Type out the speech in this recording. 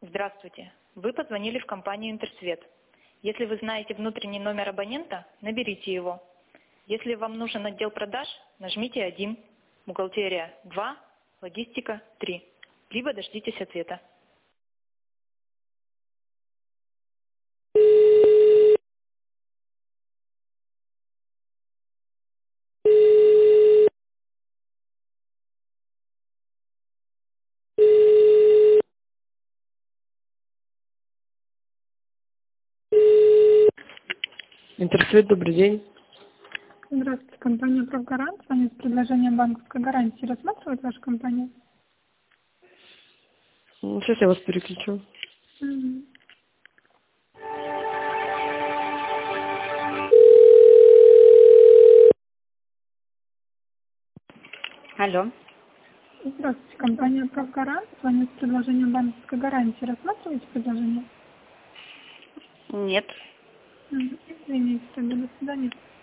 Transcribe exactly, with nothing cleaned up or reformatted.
Здравствуйте. Вы позвонили в компанию «Интерсвет». Если вы знаете внутренний номер абонента, наберите его. Если вам нужен отдел продаж, нажмите один, бухгалтерия два, логистика три, либо дождитесь ответа. Интерсвет, добрый день. Здравствуйте, компания «Правгарант». С вами с предложением банковской гарантии. Рассматривает ваша компания? Ну, Сейчас я вас переключу. Мгм. Алло. Здравствуйте, компания «Правгарант». С вами с предложением банковской гарантии. Рассматриваете предложение? Нет. Мгм. Извините, тогда до свидания.